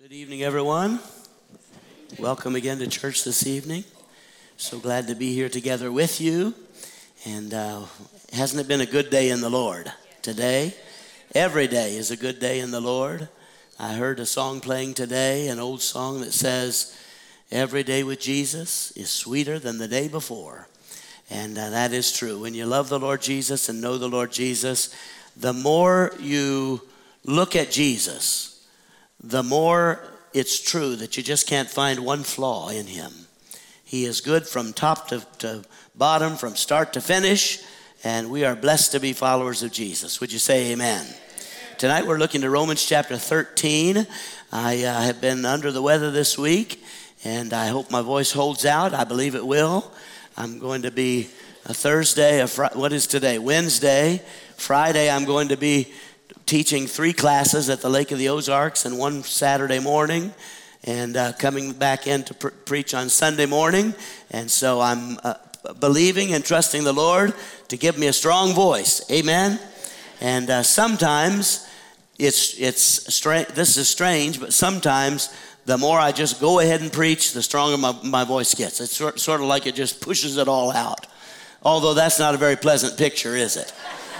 Good evening, everyone. Welcome again to church this evening. So glad to be here together with you. And hasn't it been a good day in the Lord today? Every day is a good day in the Lord. I heard a song playing today, an old song that says, "Every day with Jesus is sweeter than the day before." And that is true. When you love the Lord Jesus and know the Lord Jesus, the more you look at Jesus, the more it's true that you just can't find one flaw in him. He is good from top to bottom, from start to finish, and we are blessed to be followers of Jesus. Would you say amen? Tonight we're looking to Romans chapter 13. I have been under the weather this week, and I hope my voice holds out. I believe it will. I'm going to be a Thursday, what is today? Wednesday. Friday I'm going to be teaching 3 classes at the Lake of the Ozarks and 1 Saturday morning, and coming back in to preach on Sunday morning. And so I'm believing and trusting the Lord to give me a strong voice. Amen. And sometimes it's strange. This is strange, but sometimes the more I just go ahead and preach, the stronger my voice gets. It's sort of like it just pushes it all out. Although that's not a very pleasant picture, is it?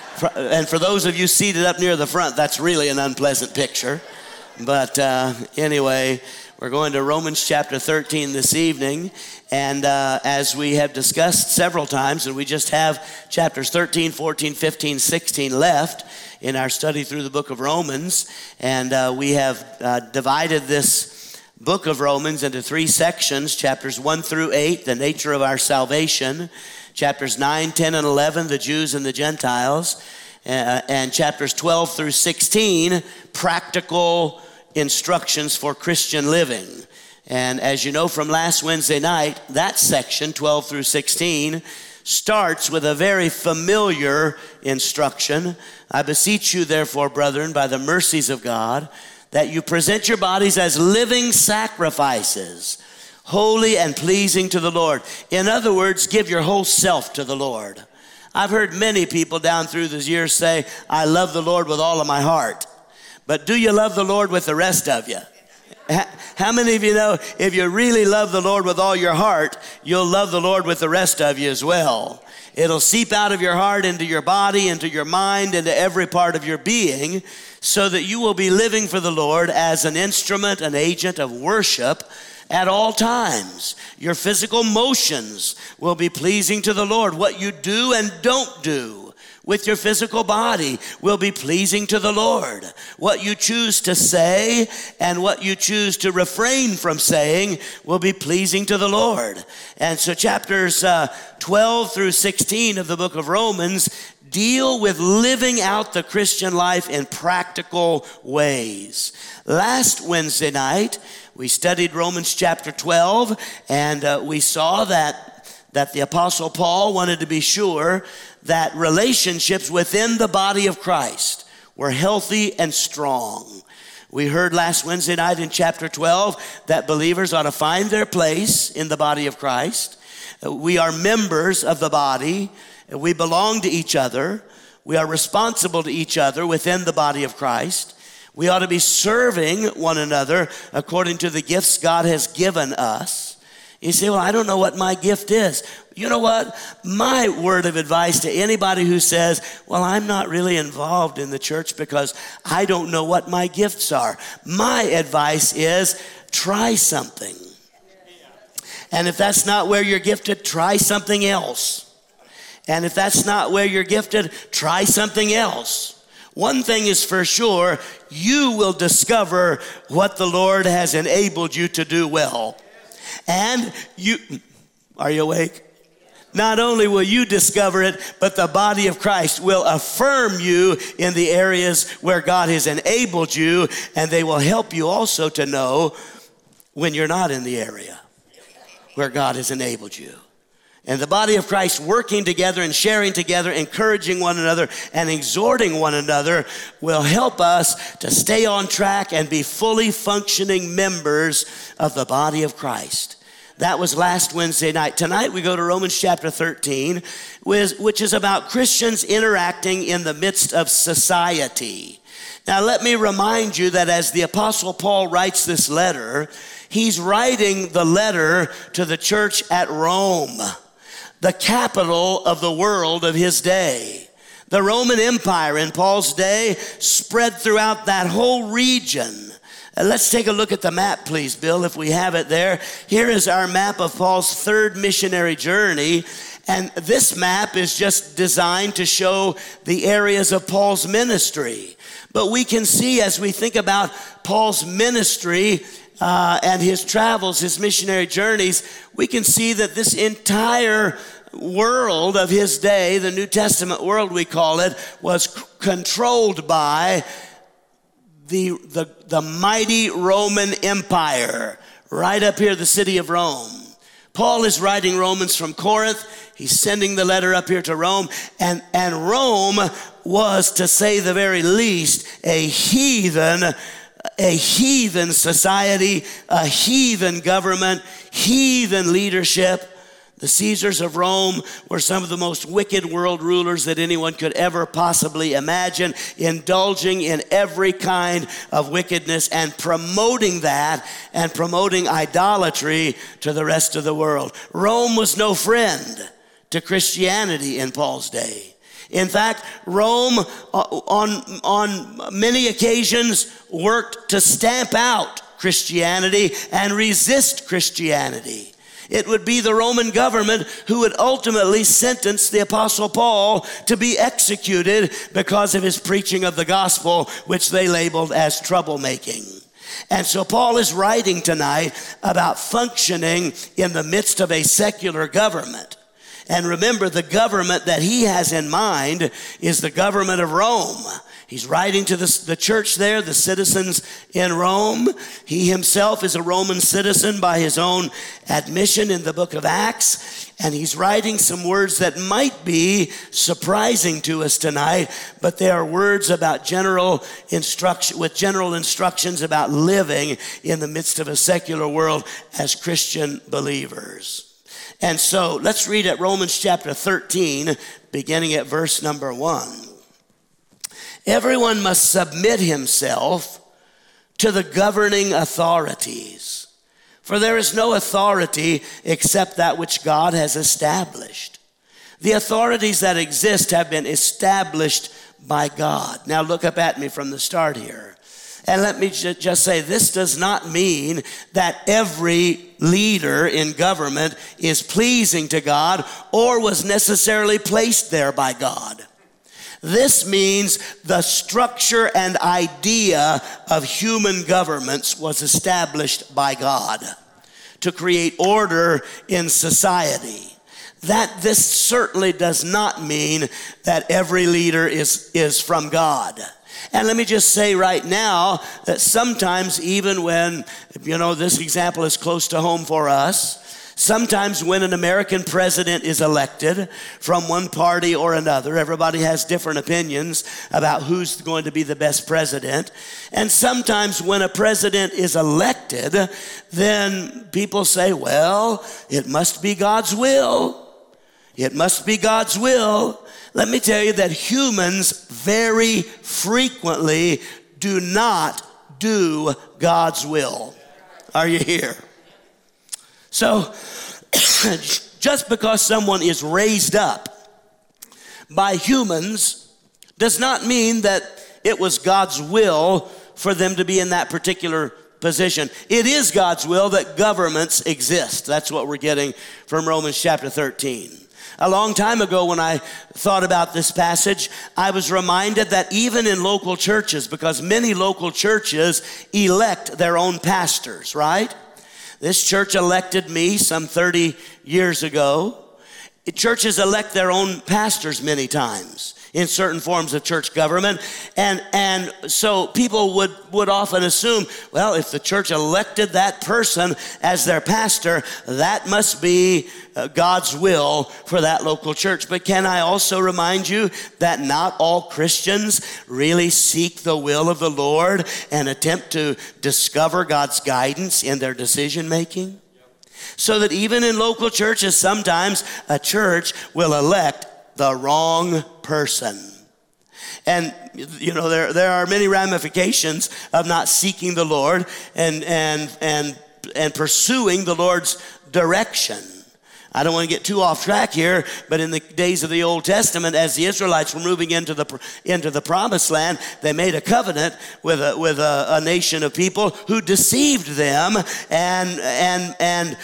And for those of you seated up near the front, that's really an unpleasant picture. But anyway, we're going to Romans chapter 13 this evening. And as we have discussed several times, and we just have chapters 13, 14, 15, 16 left in our study through the book of Romans. And we have divided this book of Romans into 3 sections, chapters 1 through 8, the nature of our salvation. Chapters 9, 10, and 11, the Jews and the Gentiles. And chapters 12 through 16, practical instructions for Christian living. And as you know from last Wednesday night, that section, 12 through 16, starts with a very familiar instruction. "I beseech you, therefore, brethren, by the mercies of God, that you present your bodies as living sacrifices, holy and pleasing to the Lord." In other words, give your whole self to the Lord. I've heard many people down through the years say, "I love the Lord with all of my heart." But do you love the Lord with the rest of you? How many of you know if you really love the Lord with all your heart, you'll love the Lord with the rest of you as well? It'll seep out of your heart into your body, into your mind, into every part of your being, so that you will be living for the Lord as an instrument, an agent of worship at all times. Your physical motions will be pleasing to the Lord. What you do and don't do with your physical body will be pleasing to the Lord. What you choose to say and what you choose to refrain from saying will be pleasing to the Lord. And so chapters 12 through 16 of the book of Romans deal with living out the Christian life in practical ways. Last Wednesday night, we studied Romans chapter 12, and we saw that the Apostle Paul wanted to be sure that relationships within the body of Christ were healthy and strong. We heard last Wednesday night in chapter 12 that believers ought to find their place in the body of Christ. We are members of the body. We belong to each other. We are responsible to each other within the body of Christ. We ought to be serving one another according to the gifts God has given us. You say, "Well, I don't know what my gift is." You know what? My word of advice to anybody who says, "Well, I'm not really involved in the church because I don't know what my gifts are." My advice is try something. And if that's not where you're gifted, try something else. And if that's not where you're gifted, try something else. One thing is for sure, you will discover what the Lord has enabled you to do well. And are you awake? Not only will you discover it, but the body of Christ will affirm you in the areas where God has enabled you, and they will help you also to know when you're not in the area where God has enabled you. And the body of Christ working together and sharing together, encouraging one another and exhorting one another will help us to stay on track and be fully functioning members of the body of Christ. That was last Wednesday night. Tonight we go to Romans chapter 13, which is about Christians interacting in the midst of society. Now, let me remind you that as the Apostle Paul writes this letter, he's writing the letter to the church at Rome, the capital of the world of his day. The Roman Empire in Paul's day spread throughout that whole region. Let's take a look at the map, please, Bill, if we have it there. Here is our map of Paul's third missionary journey. And this map is just designed to show the areas of Paul's ministry. But we can see as we think about Paul's ministry and his travels, his missionary journeys, we can see that this entire world of his day, the New Testament world we call it, was controlled by the mighty Roman Empire. Right up here, the city of Rome. Paul is writing Romans from Corinth. He's sending the letter up here to Rome. And Rome was, to say the very least, a heathen society, a heathen government, heathen leadership. The Caesars of Rome were some of the most wicked world rulers that anyone could ever possibly imagine, indulging in every kind of wickedness and promoting that and promoting idolatry to the rest of the world. Rome was no friend to Christianity in Paul's day. In fact, Rome on many occasions worked to stamp out Christianity and resist Christianity. It would be the Roman government who would ultimately sentence the Apostle Paul to be executed because of his preaching of the gospel, which they labeled as troublemaking. And so Paul is writing tonight about functioning in the midst of a secular government. And remember, the government that he has in mind is the government of Rome. He's writing to the church there, the citizens in Rome. He himself is a Roman citizen by his own admission in the book of Acts. And he's writing some words that might be surprising to us tonight, but they are words about general instructions about living in the midst of a secular world as Christian believers. And so let's read at Romans chapter 13, beginning at verse number 1. Everyone must submit himself to the governing authorities, for there is no authority except that which God has established. The authorities that exist have been established by God. Now look up at me from the start here. And let me just say, this does not mean that every leader in government is pleasing to God or was necessarily placed there by God. This means the structure and idea of human governments was established by God to create order in society. This certainly does not mean that every leader is from God. And let me just say right now that sometimes, even when, this example is close to home for us, sometimes when an American president is elected from one party or another, everybody has different opinions about who's going to be the best president. And sometimes when a president is elected, then people say, well, it must be God's will. It must be God's will. Let me tell you that humans very frequently do not do God's will. Are you here? So, just because someone is raised up by humans does not mean that it was God's will for them to be in that particular position. It is God's will that governments exist. That's what we're getting from Romans chapter 13. A long time ago when I thought about this passage, I was reminded that even in local churches, because many local churches elect their own pastors, right? This church elected me some 30 years ago. Churches elect their own pastors many times in certain forms of church government. And so people would often assume, well, if the church elected that person as their pastor, that must be God's will for that local church. But can I also remind you that not all Christians really seek the will of the Lord and attempt to discover God's guidance in their decision making? So that even in local churches, sometimes a church will elect the wrong person. And, you know, there are many ramifications of not seeking the Lord and pursuing the Lord's direction. I don't want to get too off track here, but in the days of the Old Testament, as the Israelites were moving into the promised land, they made a covenant with a nation of people who deceived them and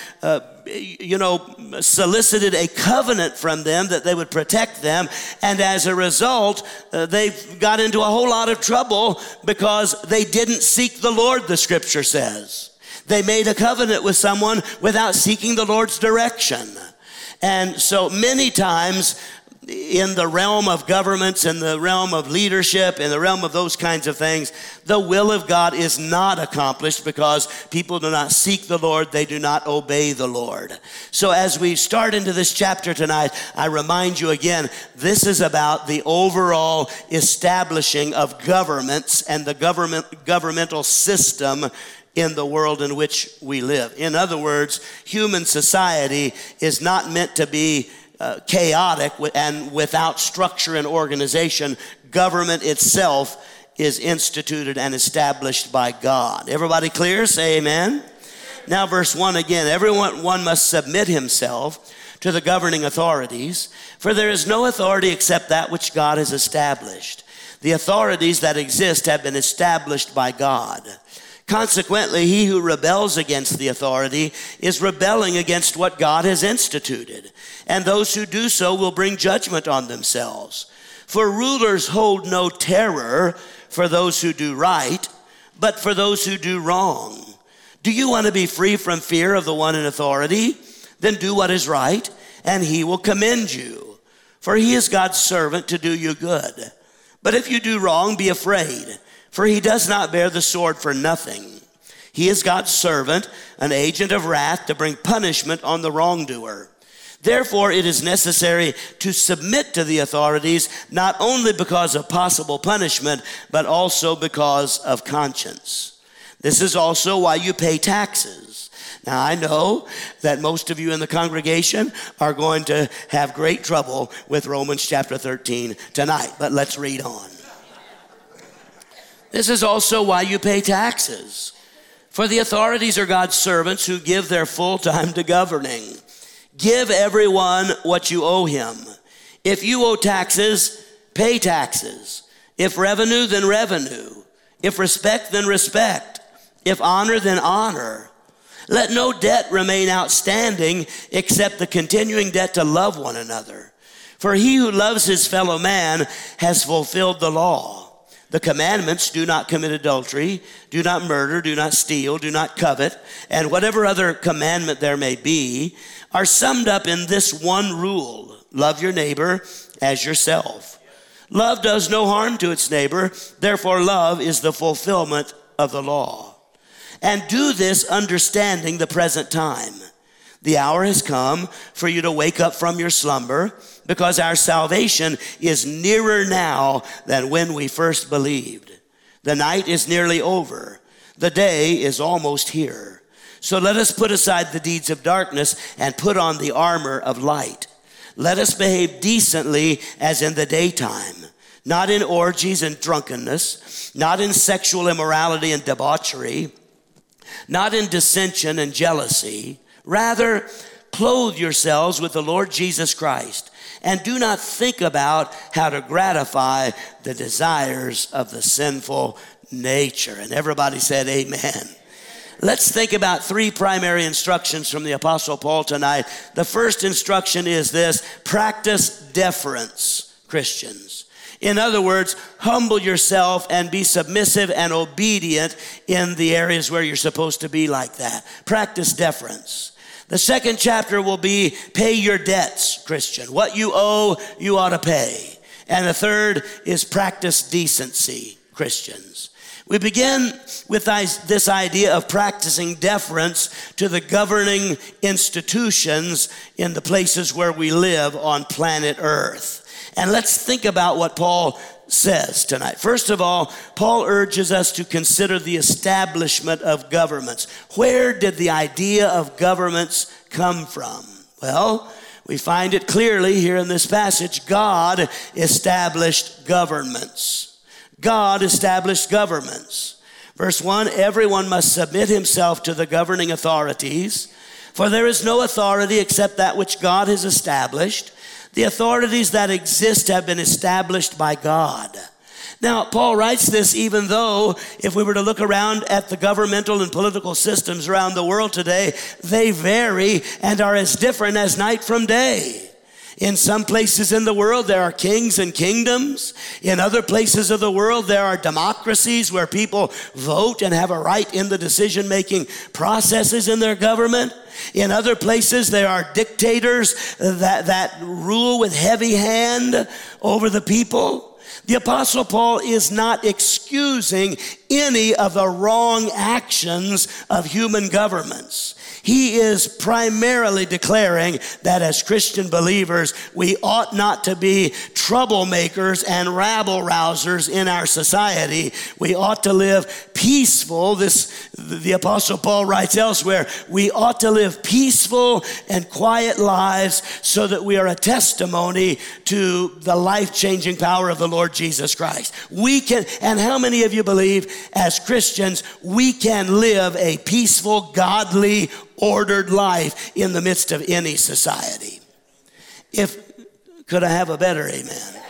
solicited a covenant from them that they would protect them. And as a result, they got into a whole lot of trouble because they didn't seek the Lord, the scripture says. They made a covenant with someone without seeking the Lord's direction. And so many times in the realm of governments, in the realm of leadership, in the realm of those kinds of things, the will of God is not accomplished because people do not seek the Lord. They do not obey the Lord. So as we start into this chapter tonight, I remind you again, this is about the overall establishing of governments and the governmental system in the world in which we live. In other words, human society is not meant to be chaotic and without structure and organization. Government itself is instituted and established by God. Everybody clear? Say amen. Now verse 1 again. Everyone must submit himself to the governing authorities, for there is no authority except that which God has established. The authorities that exist have been established by God. Consequently, he who rebels against the authority is rebelling against what God has instituted, and those who do so will bring judgment on themselves. For rulers hold no terror for those who do right, but for those who do wrong. Do you want to be free from fear of the one in authority? Then do what is right, and he will commend you. For he is God's servant to do you good. But if you do wrong, be afraid. For he does not bear the sword for nothing. He is God's servant, an agent of wrath to bring punishment on the wrongdoer. Therefore, it is necessary to submit to the authorities, not only because of possible punishment, but also because of conscience. This is also why you pay taxes. Now, I know that most of you in the congregation are going to have great trouble with Romans chapter 13 tonight, but let's read on. This is also why you pay taxes. For the authorities are God's servants who give their full time to governing. Give everyone what you owe him. If you owe taxes, pay taxes. If revenue, then revenue. If respect, then respect. If honor, then honor. Let no debt remain outstanding except the continuing debt to love one another. For he who loves his fellow man has fulfilled the law. The commandments: do not commit adultery, do not murder, do not steal, do not covet, and whatever other commandment there may be, are summed up in this one rule: love your neighbor as yourself. Love does no harm to its neighbor, therefore love is the fulfillment of the law. And do this understanding the present time. The hour has come for you to wake up from your slumber, because our salvation is nearer now than when we first believed. The night is nearly over. The day is almost here. So let us put aside the deeds of darkness and put on the armor of light. Let us behave decently as in the daytime, not in orgies and drunkenness, not in sexual immorality and debauchery, not in dissension and jealousy. Rather, clothe yourselves with the Lord Jesus Christ, and do not think about how to gratify the desires of the sinful nature. And everybody said amen. Let's think about three primary instructions from the Apostle Paul tonight. The first instruction is this: practice deference, Christians. In other words, humble yourself and be submissive and obedient in the areas where you're supposed to be like that. Practice deference. The second chapter will be pay your debts, Christian. What you owe, you ought to pay. And the third is practice decency, Christians. We begin with this idea of practicing deference to the governing institutions in the places where we live on planet Earth. And let's think about what Paul says tonight. First of all, Paul urges us to consider the establishment of governments. Where did the idea of governments come from? Well, We find it clearly here in this passage. God established governments. God established governments. Verse 1, everyone must submit himself to the governing authorities, for there is no authority except that which God has established. The authorities that exist have been established by God. Now, Paul writes this even though if we were to look around at the governmental and political systems around the world today, they vary and are as different as night from day. In some places in the world, there are kings and kingdoms. In other places of the world, there are democracies where people vote and have a right in the decision-making processes in their government. In other places, there are dictators that rule with heavy hand over the people. The Apostle Paul is not excusing any of the wrong actions of human governments. He is primarily declaring that as Christian believers, we ought not to be troublemakers and rabble-rousers in our society. We ought to live peaceful. The Apostle Paul writes elsewhere, we ought to live peaceful and quiet lives so that we are a testimony to the life-changing power of the Lord Jesus Christ. We can, and how many of you believe as Christians, we can live a peaceful, godly, ordered life in the midst of any society? Could I have a better amen?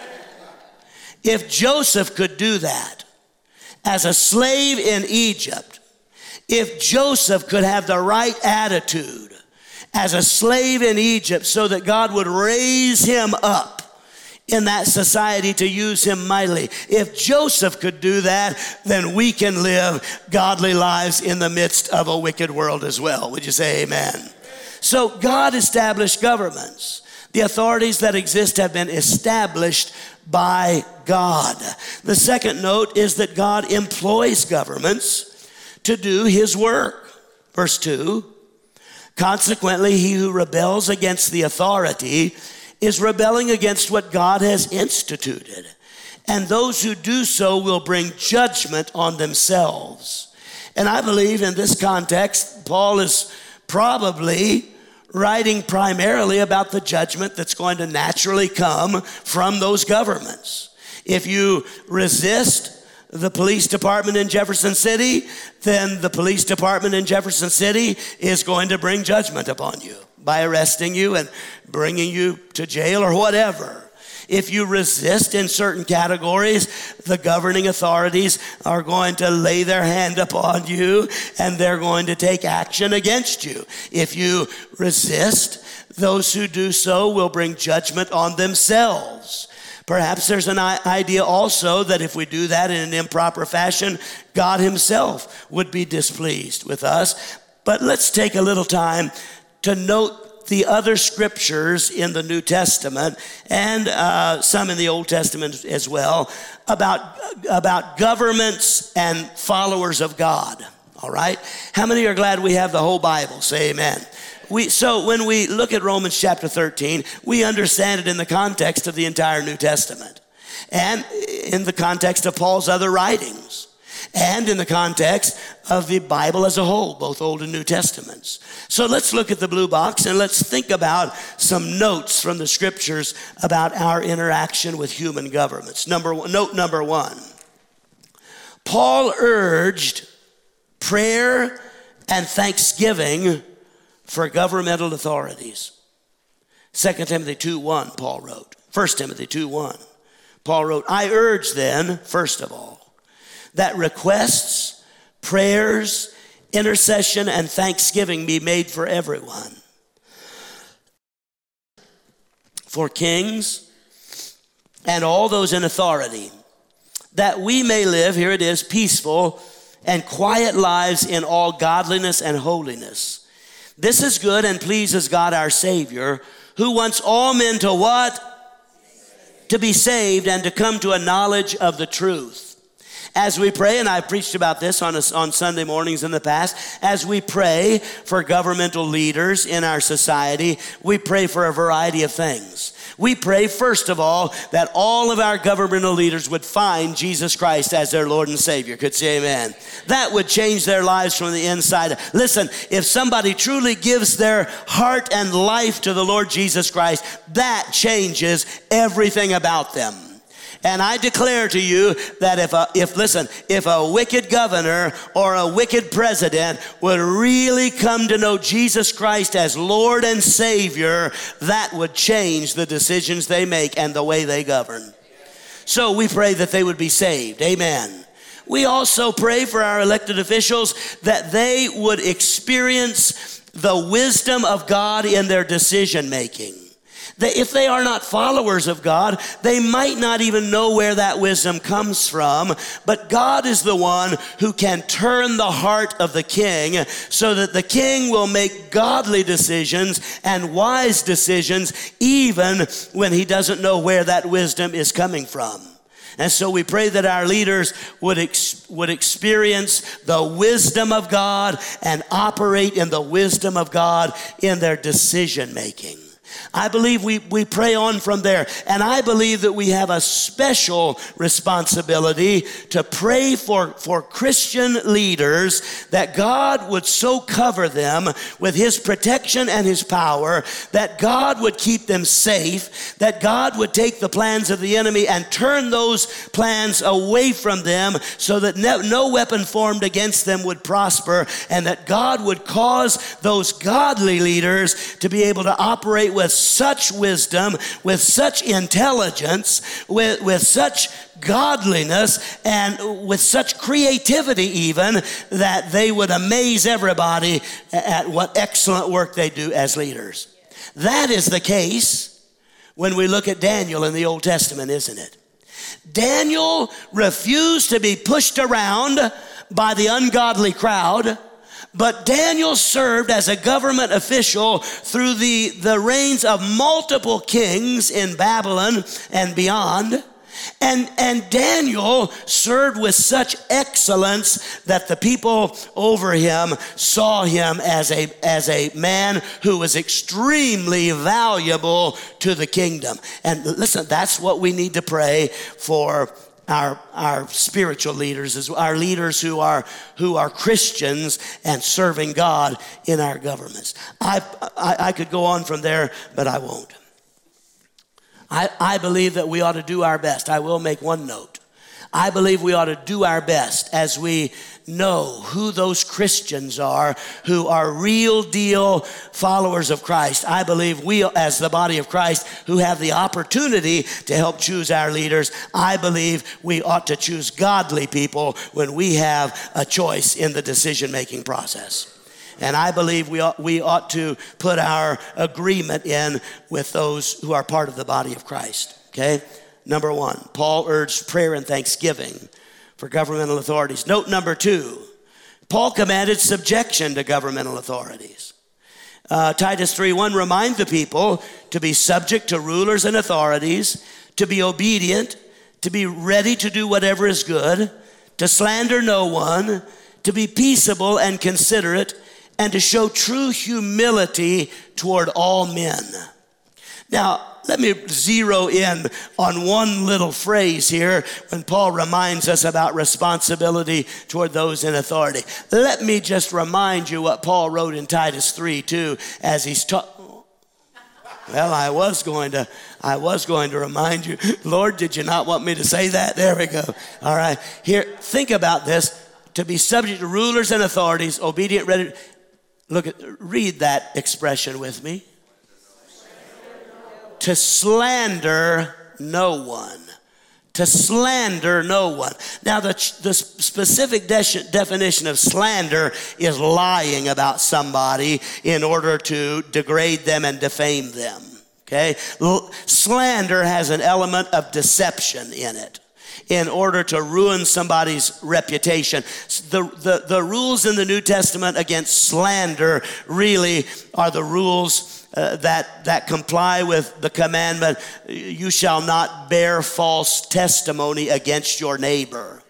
If Joseph could do that as a slave in Egypt, if Joseph could have the right attitude as a slave in Egypt so that God would raise him up in that society to use him mightily. If Joseph could do that, then we can live godly lives in the midst of a wicked world as well. Would you say amen? So God established governments. The authorities that exist have been established by God. The second note is that God employs governments to do his work. Verse 2, consequently, he who rebels against the authority is rebelling against what God has instituted. And those who do so will bring judgment on themselves. And I believe in this context, Paul is probably writing primarily about the judgment that's going to naturally come from those governments. If you resist the police department in Jefferson City, then the police department in Jefferson City is going to bring judgment upon you by arresting you and bringing you to jail or whatever. If you resist in certain categories, the governing authorities are going to lay their hand upon you and they're going to take action against you. If you resist, those who do so will bring judgment on themselves. Perhaps there's an idea also that if we do that in an improper fashion, God himself would be displeased with us. But let's take a little time to note the other scriptures in the New Testament and some in the Old Testament as well about governments and followers of God. All right? How many are glad we have the whole Bible? Say amen. So when we look at Romans chapter 13, we understand it in the context of the entire New Testament and in the context of Paul's other writings and in the context of the Bible as a whole, both Old and New Testaments. So let's look at the blue box and let's think about some notes from the scriptures about our interaction with human governments. Note number one, Paul urged prayer and thanksgiving for governmental authorities. 2 Timothy 2:1, Paul wrote. 1 Timothy 2:1, Paul wrote, I urge then, first of all, that requests, prayers, intercession, and thanksgiving be made for everyone. For kings and all those in authority, that we may live, here it is, peaceful and quiet lives in all godliness and holiness. This is good and pleases God our Savior, who wants all men to what? To be saved and to come to a knowledge of the truth. As we pray, and I've preached about this on Sunday mornings in the past, as we pray for governmental leaders in our society, we pray for a variety of things. We pray, first of all, that all of our governmental leaders would find Jesus Christ as their Lord and Savior. Could say amen. That would change their lives from the inside. Listen, if somebody truly gives their heart and life to the Lord Jesus Christ, that changes everything about them. And I declare to you that if a wicked governor or a wicked president would really come to know Jesus Christ as Lord and Savior, that would change the decisions they make and the way they govern. So we pray that they would be saved. Amen. We also pray for our elected officials that they would experience the wisdom of God in their decision making. If they are not followers of God, they might not even know where that wisdom comes from. But God is the one who can turn the heart of the king so that the king will make godly decisions and wise decisions even when he doesn't know where that wisdom is coming from. And so we pray that our leaders would experience the wisdom of God and operate in the wisdom of God in their decision making. I believe we pray on from there. And I believe that we have a special responsibility to pray for Christian leaders, that God would so cover them with his protection and his power, that God would keep them safe, that God would take the plans of the enemy and turn those plans away from them so that no weapon formed against them would prosper, and that God would cause those godly leaders to be able to operate with such wisdom, with such intelligence, with such godliness, and with such creativity even, that they would amaze everybody at what excellent work they do as leaders. That is the case when we look at Daniel in the Old Testament, isn't it? Daniel refused to be pushed around by the ungodly crowd, but Daniel served as a government official through the reigns of multiple kings in Babylon and beyond. And Daniel served with such excellence that the people over him saw him as a man who was extremely valuable to the kingdom. And listen, that's what we need to pray for our spiritual leaders, is our leaders who are Christians and serving God in our governments. I could go on from there, but I won't. I believe that we ought to do our best. I will make one note. I believe we ought to do our best as we know who those Christians are who are real deal followers of Christ. I believe we, as the body of Christ, who have the opportunity to help choose our leaders, I believe we ought to choose godly people when we have a choice in the decision-making process. And I believe we ought to put our agreement in with those who are part of the body of Christ. Okay? Number one, Paul urged prayer and thanksgiving for governmental authorities. Note number two, Paul commanded subjection to governmental authorities. Titus 3:1, remind the people to be subject to rulers and authorities, to be obedient, to be ready to do whatever is good, to slander no one, to be peaceable and considerate, and to show true humility toward all men. Now, let me zero in on one little phrase here when Paul reminds us about responsibility toward those in authority. Let me just remind you what Paul wrote in Titus 3:2 as he's Well, I was going to remind you. Lord, did you not want me to say that? There we go. All right. Here, think about this. To be subject to rulers and authorities, obedient, ready. Read that expression with me. To slander no one. To slander no one. Now, the specific definition of slander is lying about somebody in order to degrade them and defame them. Okay? Slander has an element of deception in it, in order to ruin somebody's reputation. The rules in the New Testament against slander really are the rules that comply with the commandment, you shall not bear false testimony against your neighbor.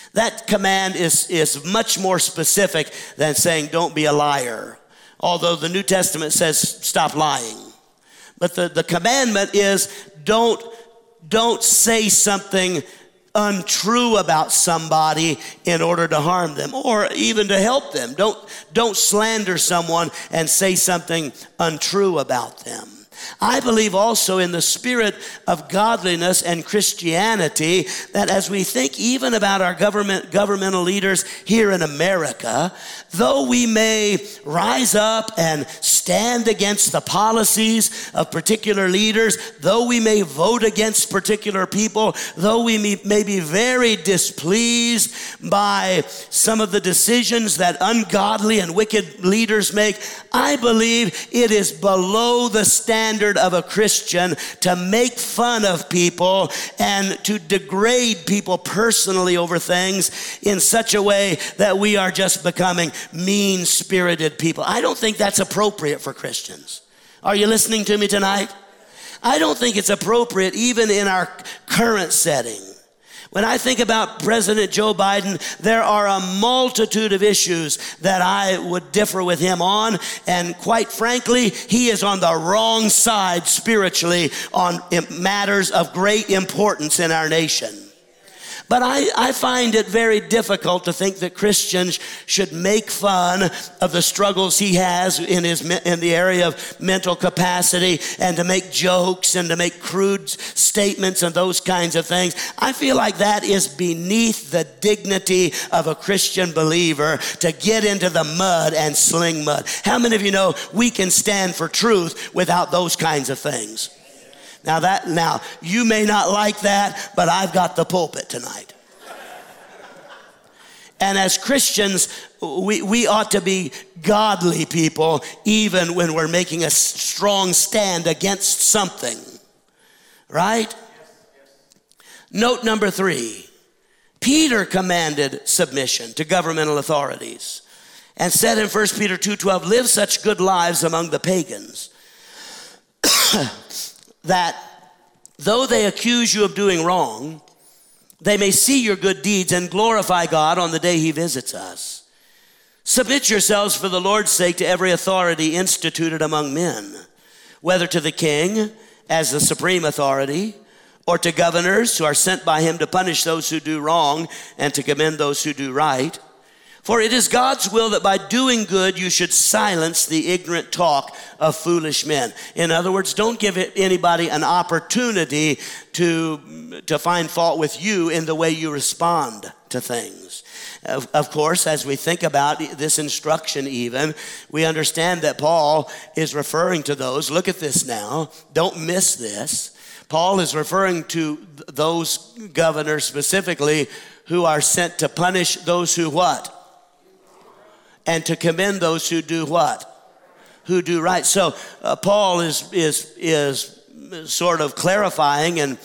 That command is much more specific than saying don't be a liar. Although the New Testament says stop lying. But the commandment is don't say something untrue about somebody in order to harm them or even to help them. Don't slander someone and say something untrue about them. I believe also in the spirit of godliness and Christianity that as we think even about our governmental leaders here in America, though we may rise up and stand against the policies of particular leaders, though we may vote against particular people, though we may be very displeased by some of the decisions that ungodly and wicked leaders make, I believe it is below the standard of a Christian to make fun of people and to degrade people personally over things in such a way that we are just becoming mean-spirited people. I don't think that's appropriate for Christians. Are you listening to me tonight? I don't think it's appropriate even in our current setting. When I think about President Joe Biden, there are a multitude of issues that I would differ with him on. And quite frankly, he is on the wrong side spiritually on matters of great importance in our nation. But I find it very difficult to think that Christians should make fun of the struggles he has in the area of mental capacity and to make jokes and to make crude statements and those kinds of things. I feel like that is beneath the dignity of a Christian believer to get into the mud and sling mud. How many of you know we can stand for truth without those kinds of things? Now you may not like that, but I've got the pulpit tonight. And as Christians, we ought to be godly people even when we're making a strong stand against something. Right? Note number 3. Peter commanded submission to governmental authorities and said in 1 Peter 2:12, live such good lives among the pagans that though they accuse you of doing wrong, they may see your good deeds and glorify God on the day he visits us. Submit yourselves for the Lord's sake to every authority instituted among men, whether to the king as the supreme authority, or to governors who are sent by him to punish those who do wrong and to commend those who do right. For it is God's will that by doing good you should silence the ignorant talk of foolish men. In other words, don't give anybody an opportunity to find fault with you in the way you respond to things. Of course, as we think about this instruction even, we understand that Paul is referring to those. Look at this now. Don't miss this. Paul is referring to those governors specifically who are sent to punish those who what? And to commend those who do what? Who do right. So Paul is sort of clarifying and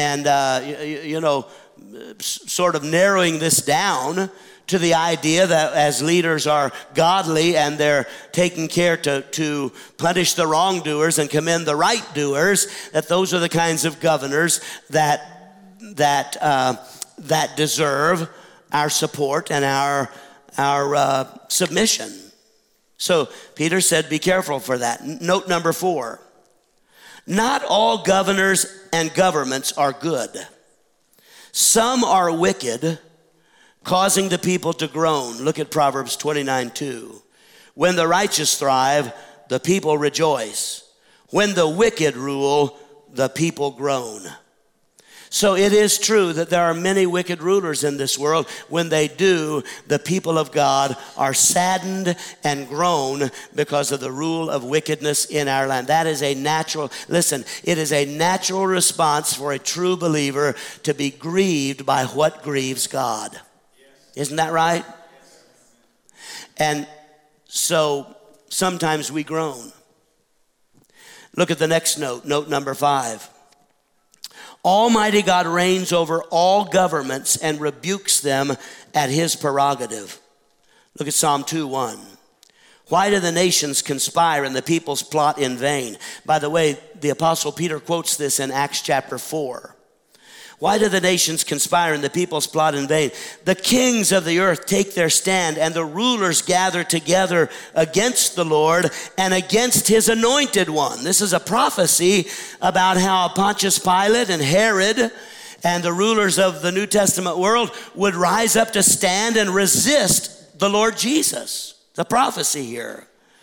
sort of narrowing this down to the idea that as leaders are godly and they're taking care to punish the wrongdoers and commend the right doers, that those are the kinds of governors that deserve our support and our submission. So Peter said, be careful for that. Note number 4. Not all governors and governments are good. Some are wicked, causing the people to groan. Look at Proverbs 29:2. When the righteous thrive, the people rejoice. When the wicked rule, the people groan. So it is true that there are many wicked rulers in this world. When they do, the people of God are saddened and groan because of the rule of wickedness in our land. That is a natural, listen, it is a natural response for a true believer to be grieved by what grieves God. Yes. Isn't that right? Yes. And so sometimes we groan. Look at the next note, note number 5. Almighty God reigns over all governments and rebukes them at his prerogative. Look at Psalm 2:1. Why do the nations conspire and the peoples plot in vain? By the way, the Apostle Peter quotes this in Acts chapter 4. Why do the nations conspire and the peoples plot in vain? The kings of the earth take their stand, and the rulers gather together against the Lord and against his anointed one. This is a prophecy about how Pontius Pilate and Herod and the rulers of the New Testament world would rise up to stand and resist the Lord Jesus. The prophecy here.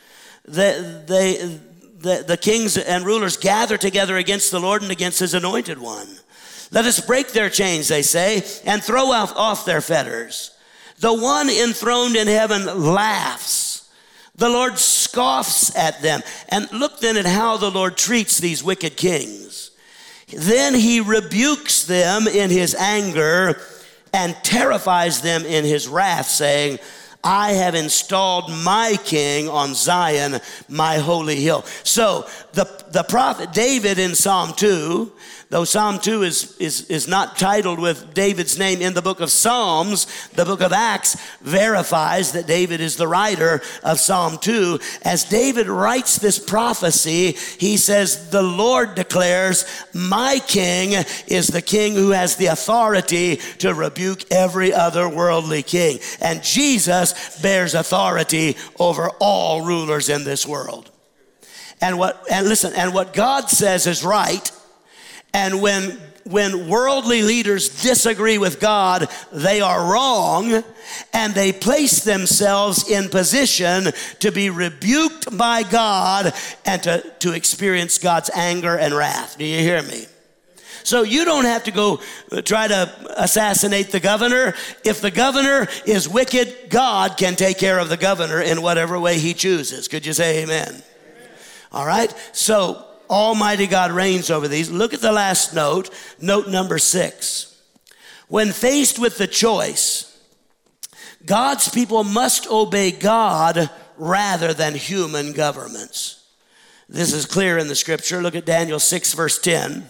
The kings and rulers gather together against the Lord and against his anointed one. Let us break their chains, they say, and throw off their fetters. The one enthroned in heaven laughs. The Lord scoffs at them. And look then at how the Lord treats these wicked kings. Then he rebukes them in his anger and terrifies them in his wrath, saying, I have installed my king on Zion, my holy hill. So the prophet David in Psalm 2, though Psalm 2 is not titled with David's name in the book of Psalms, the book of Acts verifies that David is the writer of Psalm 2. As David writes this prophecy, he says, the Lord declares, my king is the king who has the authority to rebuke every other worldly king. And Jesus bears authority over all rulers in this world. And what God says is right. And when worldly leaders disagree with God, they are wrong, and they place themselves in position to be rebuked by God and to experience God's anger and wrath. Do you hear me? So you don't have to go try to assassinate the governor. If the governor is wicked, God can take care of the governor in whatever way he chooses. Could you say amen? Amen. All right. So Almighty God reigns over these. Look at the last note, note number 6. When faced with the choice, God's people must obey God rather than human governments. This is clear in the scripture. Look at Daniel 6, verse 10.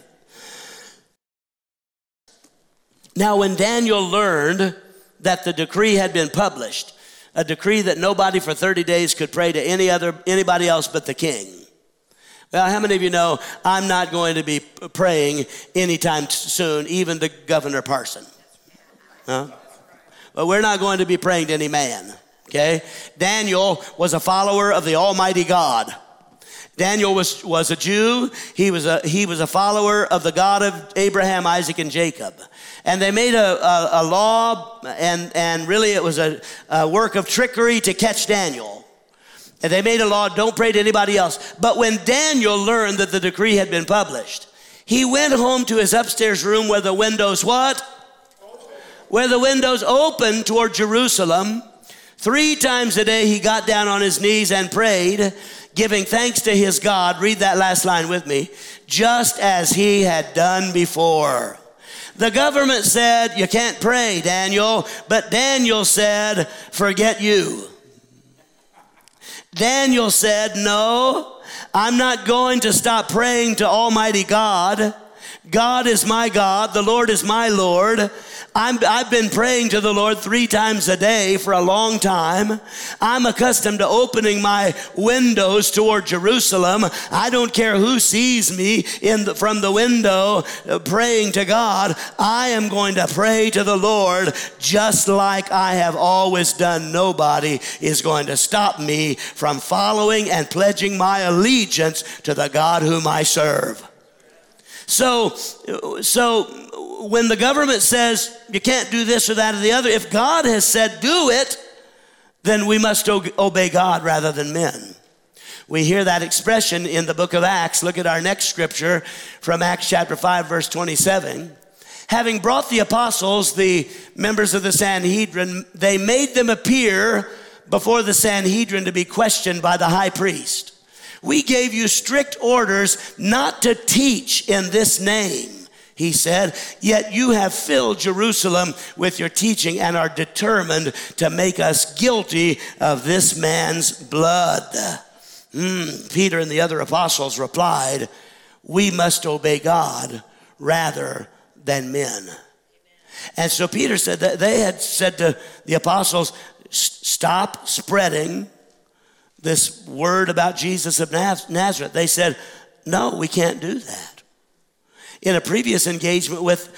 Now, when Daniel learned that the decree had been published, a decree that nobody for 30 days could pray to anybody else but the king. Well, how many of you know I'm not going to be praying anytime soon, even to Governor Parson? Huh? But we're not going to be praying to any man, okay? Daniel was a follower of the Almighty God. Daniel was a Jew. He was a follower of the God of Abraham, Isaac, and Jacob. And they made a law, and really it was a work of trickery to catch Daniel. And they made a law, don't pray to anybody else. But when Daniel learned that the decree had been published, he went home to his upstairs room where the windows what? Where the windows opened toward Jerusalem. 3 times a day he got down on his knees and prayed, giving thanks to his God. Read that last line with me. Just as he had done before. The government said, you can't pray, Daniel. But Daniel said, forget you. Daniel said, no, I'm not going to stop praying to Almighty God. God is my God. The Lord is my Lord. I've been praying to the Lord 3 times a day for a long time. I'm accustomed to opening my windows toward Jerusalem. I don't care who sees me from the window praying to God. I am going to pray to the Lord just like I have always done. Nobody is going to stop me from following and pledging my allegiance to the God whom I serve. So when the government says you can't do this or that or the other, if God has said do it, then we must obey God rather than men. We hear that expression in the book of Acts. Look at our next scripture from Acts chapter 5, verse 27. Having brought the apostles, the members of the Sanhedrin, they made them appear before the Sanhedrin to be questioned by the high priest. We gave you strict orders not to teach in this name, he said, yet you have filled Jerusalem with your teaching and are determined to make us guilty of this man's blood. Peter and the other apostles replied, we must obey God rather than men. And so Peter said that they had said to the apostles, stop spreading this word about Jesus of Nazareth. They said, no, we can't do that. In a previous engagement with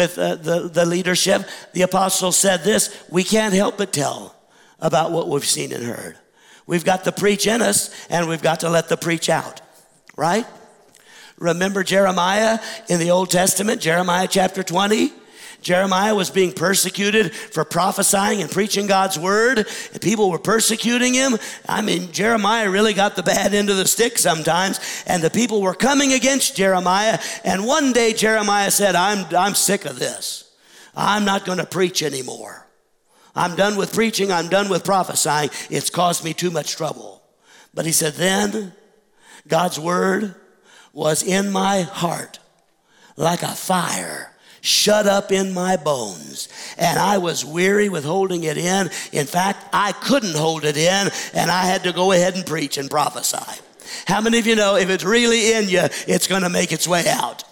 the leadership, the apostle said this: we can't help but tell about what we've seen and heard. We've got the preach in us, and we've got to let the preach out, right? Remember Jeremiah in the Old Testament, Jeremiah chapter 20? Jeremiah was being persecuted for prophesying and preaching God's word. And people were persecuting him. I mean, Jeremiah really got the bad end of the stick sometimes. And the people were coming against Jeremiah. And one day Jeremiah said, I'm sick of this. I'm not going to preach anymore. I'm done with preaching. I'm done with prophesying. It's caused me too much trouble. But he said, then God's word was in my heart like a fire shut up in my bones, and I was weary with holding it in. In fact, I couldn't hold it in, and I had to go ahead and preach and prophesy. How many of you know if it's really in you, it's going to make its way out?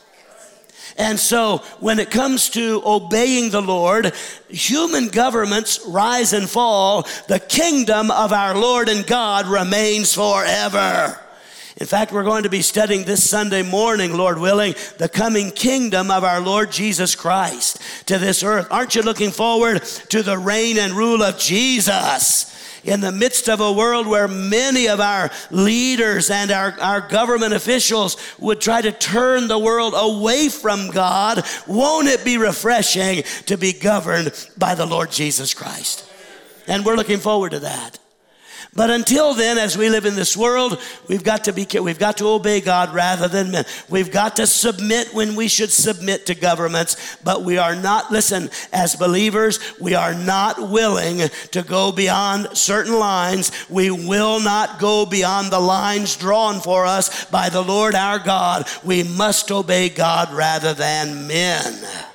And so when it comes to obeying the Lord, human governments rise and fall. The kingdom of our Lord and God remains forever. In fact, we're going to be studying this Sunday morning, Lord willing, the coming kingdom of our Lord Jesus Christ to this earth. Aren't you looking forward to the reign and rule of Jesus in the midst of a world where many of our leaders and our government officials would try to turn the world away from God? Won't it be refreshing to be governed by the Lord Jesus Christ? And we're looking forward to that. But until then, as we live in this world, we've got to obey God rather than men. We've got to submit when we should submit to governments, but we are not, listen, as believers, we are not willing to go beyond certain lines. We will not go beyond the lines drawn for us by the Lord our God. We must obey God rather than men.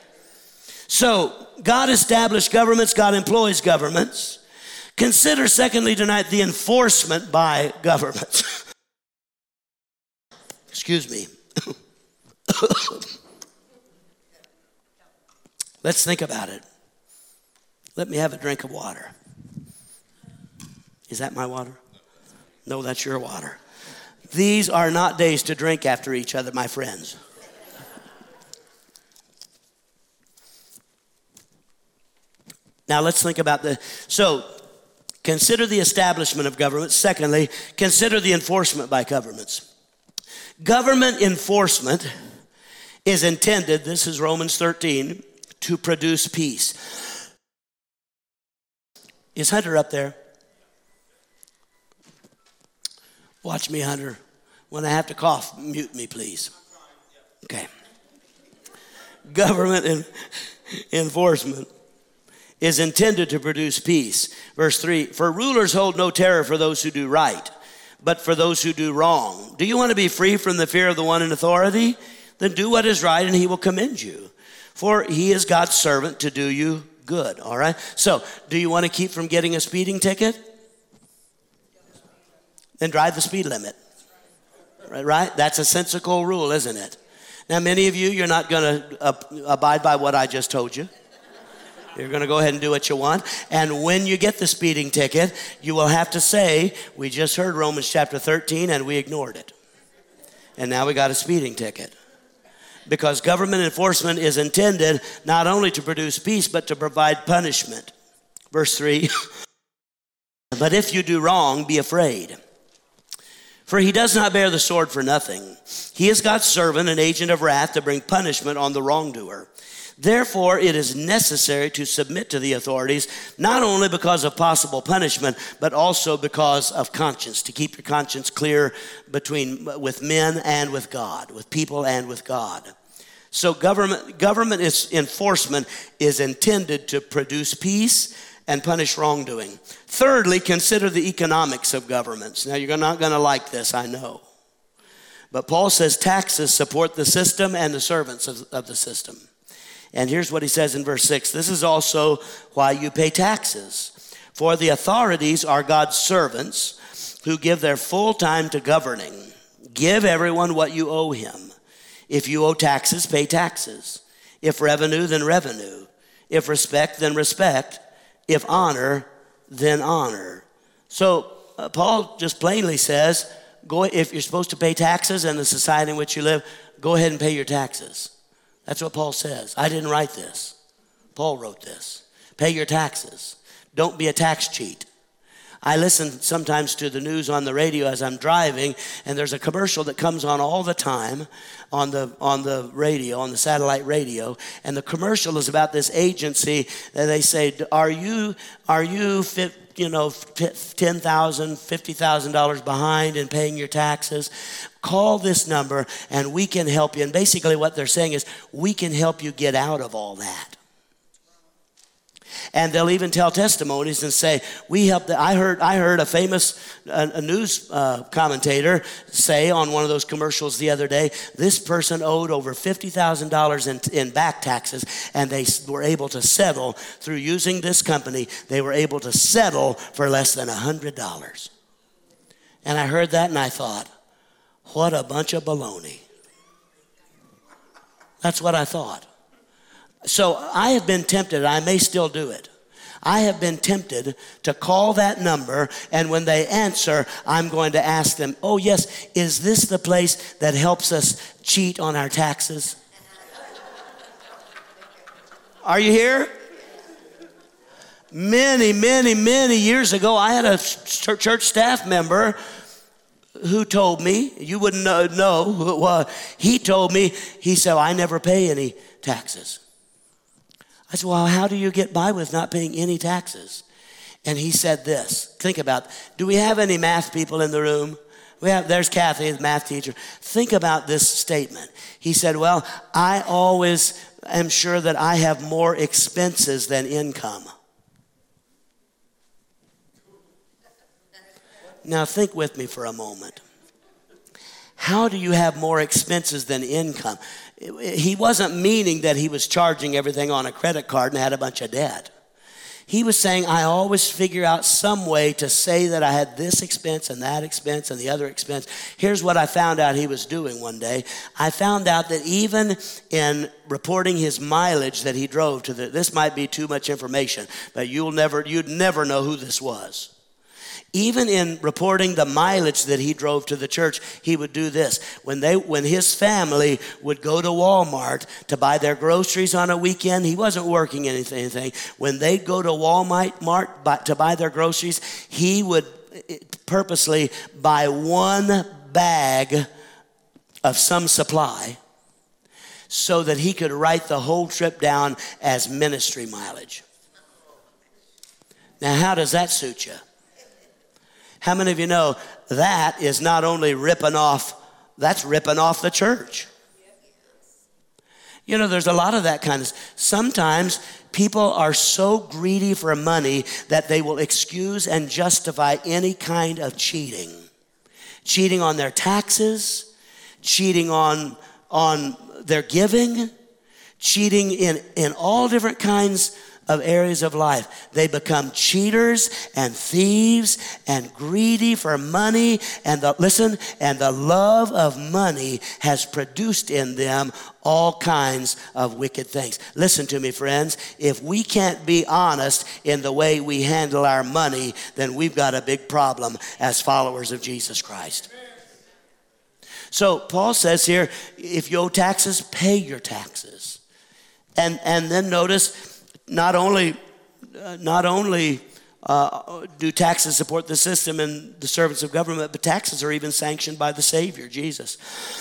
So, God established governments, God employs governments. Consider, secondly, tonight, the enforcement by governments. Excuse me. Let's think about it. Let me have a drink of water. Is that my water? No, that's your water. These are not days to drink after each other, my friends. Now let's think about consider the establishment of governments. Secondly, consider the enforcement by governments. Government enforcement is intended, this is Romans 13, to produce peace. Is Hunter up there? Watch me, Hunter. When I have to cough, mute me, please. Okay. Government enforcement is intended to produce peace. Verse 3, for rulers hold no terror for those who do right, but for those who do wrong. Do you want to be free from the fear of the one in authority? Then do what is right and he will commend you. For he is God's servant to do you good, all right? So, do you want to keep from getting a speeding ticket? Then drive the speed limit, right? That's a sensical rule, isn't it? Now, many of you, you're not going to abide by what I just told you. You're going to go ahead and do what you want. And when you get the speeding ticket, you will have to say, we just heard Romans chapter 13 and we ignored it. And now we got a speeding ticket. Because government enforcement is intended not only to produce peace, but to provide punishment. Verse 3, but if you do wrong, be afraid. For he does not bear the sword for nothing. He is God's servant, an agent of wrath to bring punishment on the wrongdoer. Therefore, it is necessary to submit to the authorities, not only because of possible punishment, but also because of conscience, to keep your conscience clear with men and with God, with people and with God. So government enforcement is intended to produce peace and punish wrongdoing. Thirdly, consider the economics of governments. Now, you're not going to like this, I know. But Paul says taxes support the system and the servants of the system. And here's what he says in verse 6. This is also why you pay taxes. For the authorities are God's servants who give their full time to governing. Give everyone what you owe him. If you owe taxes, pay taxes. If revenue, then revenue. If respect, then respect. If honor, then honor. So Paul just plainly says, if you're supposed to pay taxes in the society in which you live, go ahead and pay your taxes. That's what Paul says. I didn't write this. Paul wrote this. Pay your taxes. Don't be a tax cheat. I listen sometimes to the news on the radio as I'm driving, and there's a commercial that comes on all the time on the radio, on the satellite radio, and the commercial is about this agency that they say, are you $10,000, $50,000 behind in paying your taxes? Call this number and we can help you. And basically what they're saying is, we can help you get out of all that. And they'll even tell testimonies and say, we helped. I heard a famous news commentator say on one of those commercials the other day, this person owed over $50,000 in back taxes, and they were able to settle through using this company. They were able to settle for less than $100. And I heard that and I thought, what a bunch of baloney. That's what I thought. So I have been tempted, I may still do it. I have been tempted to call that number, and when they answer, I'm going to ask them, oh yes, is this the place that helps us cheat on our taxes? Are you here? Many years ago, I had a church staff member who told me, you wouldn't know who it was. He told me, he said, I never pay any taxes. I said, well, how do you get by with not paying any taxes? And he said this. Think about, do we have any math people in the room? There's Kathy, the math teacher. Think about this statement. He said, well, I always am sure that I have more expenses than income. Now think with me for a moment. How do you have more expenses than income? He wasn't meaning that he was charging everything on a credit card and had a bunch of debt. He was saying, I always figure out some way to say that I had this expense and that expense and the other expense. Here's what I found out he was doing one day. I found out that even in reporting his mileage that he drove to this might be too much information, but you'd never know who this was. Even in reporting the mileage that he drove to the church, he would do this. When his family would go to Walmart to buy their groceries on a weekend, he wasn't working anything. When they'd go to Walmart to buy their groceries, he would purposely buy one bag of some supply so that he could write the whole trip down as ministry mileage. Now, how does that suit you? How many of you know that is not only ripping off the church? You know, there's a lot of that kind of. Sometimes people are so greedy for money that they will excuse and justify any kind of cheating. Cheating on their taxes, cheating on their giving, cheating in all different kinds of areas of life. They become cheaters and thieves and greedy for money, and the love of money has produced in them all kinds of wicked things. Listen to me, friends. If we can't be honest in the way we handle our money, then we've got a big problem as followers of Jesus Christ. So Paul says here, if you owe taxes, pay your taxes. And then notice, not only do taxes support the system and the servants of government, but taxes are even sanctioned by the Savior, Jesus.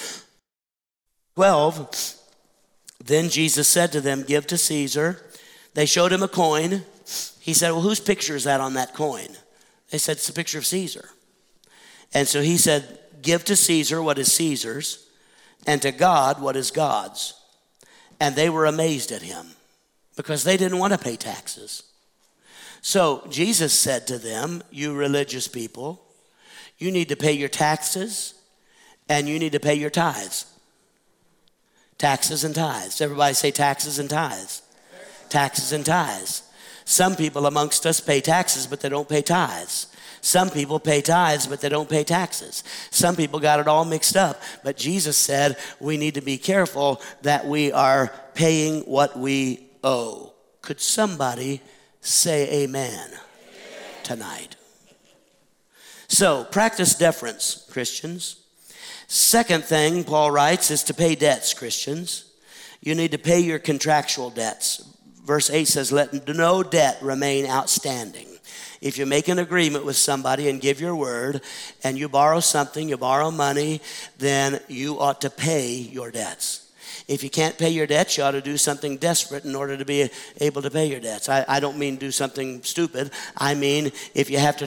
12, then Jesus said to them, give to Caesar. They showed him a coin. He said, well, whose picture is that on that coin? They said, it's a picture of Caesar. And so he said, give to Caesar what is Caesar's, and to God what is God's. And they were amazed at him, because they didn't want to pay taxes. So Jesus said to them, you religious people, you need to pay your taxes and you need to pay your tithes. Taxes and tithes. Everybody say taxes and tithes. Taxes and tithes. Some people amongst us pay taxes, but they don't pay tithes. Some people pay tithes, but they don't pay taxes. Some people got it all mixed up. But Jesus said we need to be careful that we are paying what we owe. Could somebody say amen tonight? So, practice deference, Christians. Second thing Paul writes is to pay debts, Christians. You need to pay your contractual debts. Verse 8 says, let no debt remain outstanding. If you make an agreement with somebody and give your word, and you borrow something, you borrow money, then you ought to pay your debts. If you can't pay your debts, you ought to do something desperate in order to be able to pay your debts. I don't mean do something stupid. I mean, if you have to...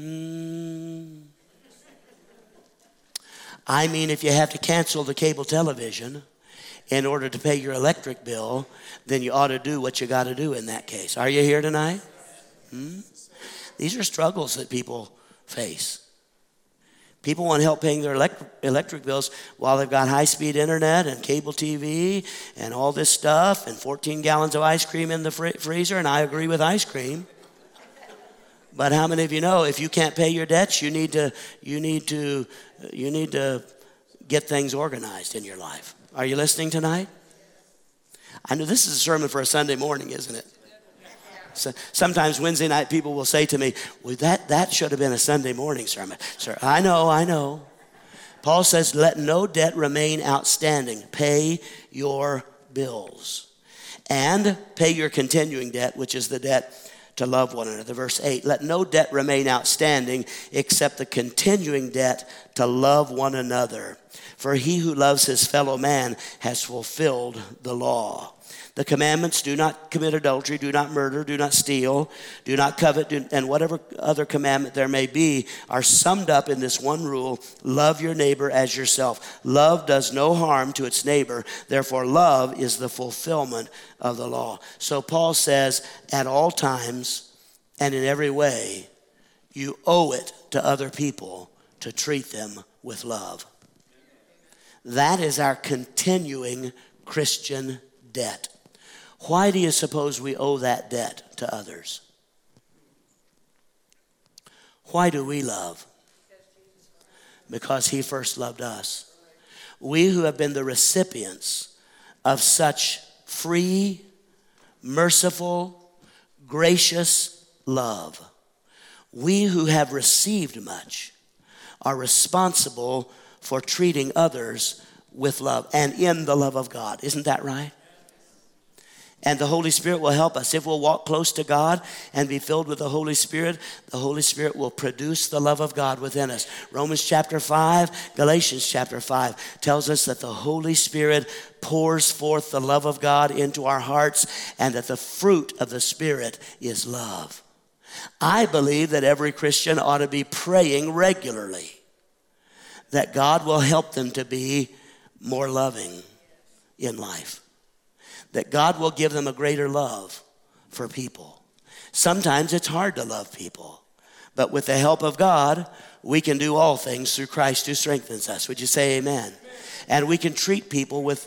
if you have to cancel the cable television in order to pay your electric bill, then you ought to do what you got to do in that case. Are you here tonight? These are struggles that people face. People want help paying their electric bills while they've got high-speed internet and cable TV and all this stuff and 14 gallons of ice cream in the freezer, and I agree with ice cream. But how many of you know if you can't pay your debts, you need to get things organized in your life? Are you listening tonight? I know this is a sermon for a Sunday morning, isn't it? So sometimes Wednesday night people will say to me, well, that should have been a Sunday morning sermon. Sir, I know. Paul says, let no debt remain outstanding. Pay your bills. And pay your continuing debt, which is the debt to love one another. Verse 8, let no debt remain outstanding except the continuing debt to love one another. For he who loves his fellow man has fulfilled the law. The commandments, do not commit adultery, do not murder, do not steal, do not covet, and whatever other commandment there may be are summed up in this one rule: love your neighbor as yourself. Love does no harm to its neighbor. Therefore, love is the fulfillment of the law. So Paul says, at all times and in every way, you owe it to other people to treat them with love. That is our continuing Christian debt. Why do you suppose we owe that debt to others? Why do we love? Because he first loved us. We who have been the recipients of such free, merciful, gracious love, we who have received much are responsible for treating others with love and in the love of God. Isn't that right? And the Holy Spirit will help us. If we'll walk close to God and be filled with the Holy Spirit will produce the love of God within us. Romans chapter 5, Galatians chapter 5 tells us that the Holy Spirit pours forth the love of God into our hearts, and that the fruit of the Spirit is love. I believe that every Christian ought to be praying regularly that God will help them to be more loving in life. That God will give them a greater love for people. Sometimes it's hard to love people, but with the help of God, we can do all things through Christ who strengthens us. Would you say amen? And we can treat people with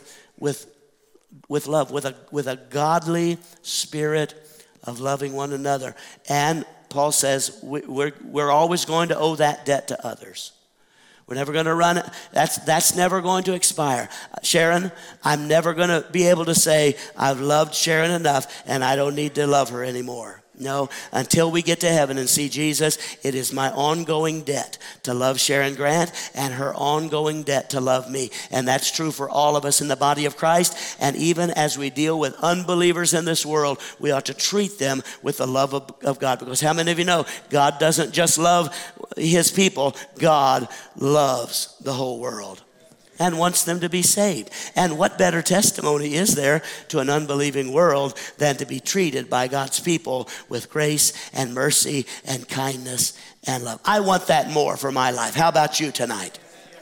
love, with a godly spirit of loving one another. And Paul says we're always going to owe that debt to others. We're never going to run it. That's never going to expire. Sharon, I'm never going to be able to say, I've loved Sharon enough and I don't need to love her anymore. No, until we get to heaven and see Jesus, it is my ongoing debt to love Sharon Grant and her ongoing debt to love me. And that's true for all of us in the body of Christ. And even as we deal with unbelievers in this world, we ought to treat them with the love of God. Because how many of you know God doesn't just love his people, God loves the whole world and wants them to be saved. And what better testimony is there to an unbelieving world than to be treated by God's people with grace and mercy and kindness and love? I want that more for my life. How about you tonight?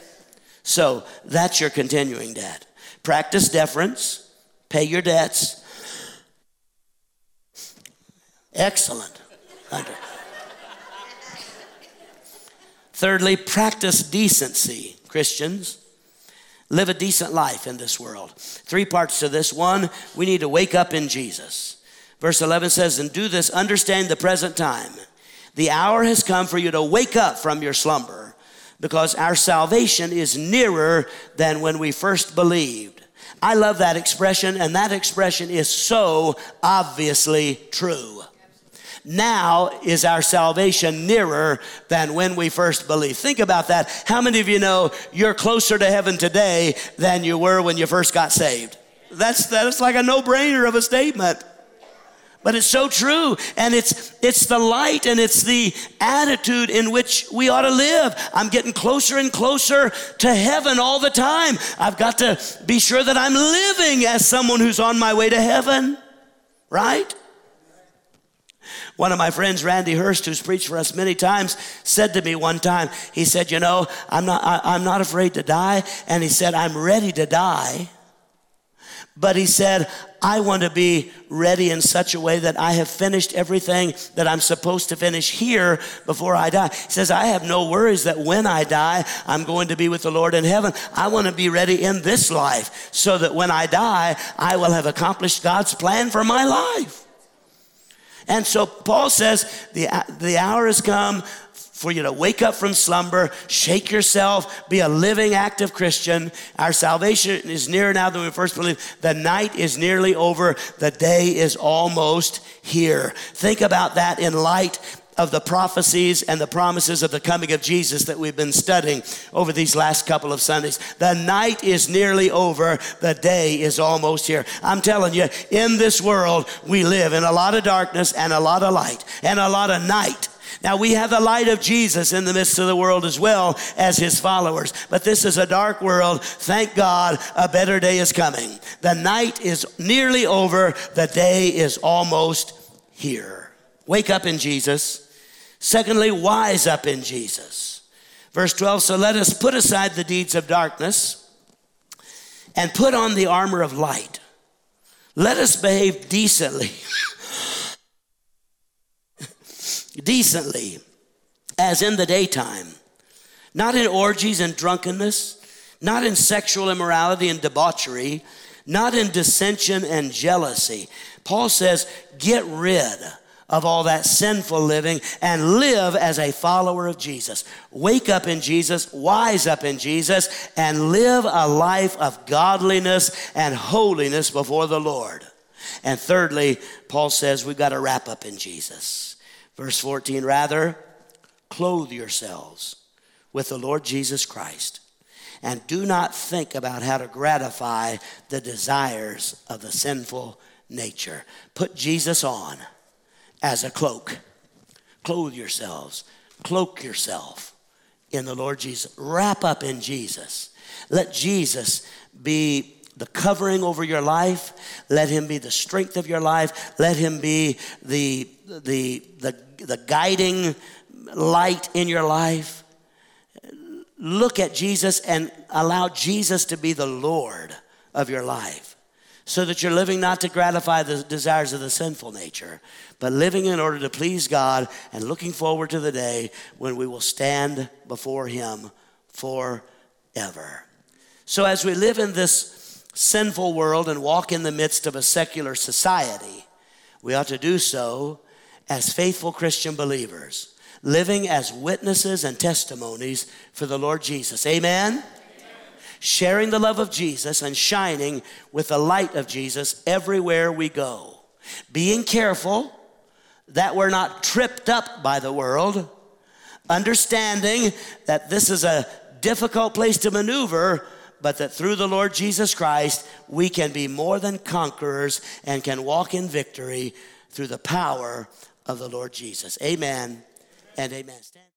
So that's your continuing debt. Practice deference. Pay your debts. Excellent. Thirdly, practice decency, Christians. Live a decent life in this world. 3 parts to this. 1, we need to wake up in Jesus. Verse 11 says, and do this, understand the present time. The hour has come for you to wake up from your slumber, because our salvation is nearer than when we first believed. I love that expression, and that expression is so obviously true. Now is our salvation nearer than when we first believed. Think about that. How many of you know you're closer to heaven today than you were when you first got saved? That's like a no-brainer of a statement. But it's so true, and it's the light and it's the attitude in which we ought to live. I'm getting closer and closer to heaven all the time. I've got to be sure that I'm living as someone who's on my way to heaven, right? One of my friends, Randy Hurst, who's preached for us many times, said to me one time, he said, you know, I'm not afraid to die, and he said, I'm ready to die. But he said, I want to be ready in such a way that I have finished everything that I'm supposed to finish here before I die. He says, I have no worries that when I die, I'm going to be with the Lord in heaven. I want to be ready in this life so that when I die, I will have accomplished God's plan for my life. And so Paul says, the hour has come for you to wake up from slumber, shake yourself, be a living, active Christian. Our salvation is nearer now than we first believed. The night is nearly over. The day is almost here. Think about that in light of the prophecies and the promises of the coming of Jesus that we've been studying over these last couple of Sundays. The night is nearly over. The day is almost here. I'm telling you, in this world, we live in a lot of darkness and a lot of light and a lot of night. Now, we have the light of Jesus in the midst of the world as well as his followers. But this is a dark world. Thank God, a better day is coming. The night is nearly over. The day is almost here. Wake up in Jesus. Secondly, wise up in Jesus. Verse 12, so let us put aside the deeds of darkness and put on the armor of light. Let us behave decently. Decently, as in the daytime, not in orgies and drunkenness, not in sexual immorality and debauchery, not in dissension and jealousy. Paul says, get rid of all that sinful living and live as a follower of Jesus. Wake up in Jesus, wise up in Jesus, and live a life of godliness and holiness before the Lord. And thirdly, Paul says we've got to wrap up in Jesus. Verse 14, rather, clothe yourselves with the Lord Jesus Christ, and do not think about how to gratify the desires of the sinful nature. Put Jesus on as a cloak. Clothe yourselves, cloak yourself in the Lord Jesus. Wrap up in Jesus. Let Jesus be the covering over your life. Let him be the strength of your life. Let him be the guiding light in your life. Look at Jesus and allow Jesus to be the Lord of your life, so that you're living not to gratify the desires of the sinful nature, but living in order to please God and looking forward to the day when we will stand before him forever. So as we live in this sinful world and walk in the midst of a secular society, we ought to do so as faithful Christian believers, living as witnesses and testimonies for the Lord Jesus. Amen? Amen. Sharing the love of Jesus and shining with the light of Jesus everywhere we go. Being careful that we're not tripped up by the world, understanding that this is a difficult place to maneuver, but that through the Lord Jesus Christ, we can be more than conquerors and can walk in victory through the power of the Lord Jesus. Amen and amen. Stand.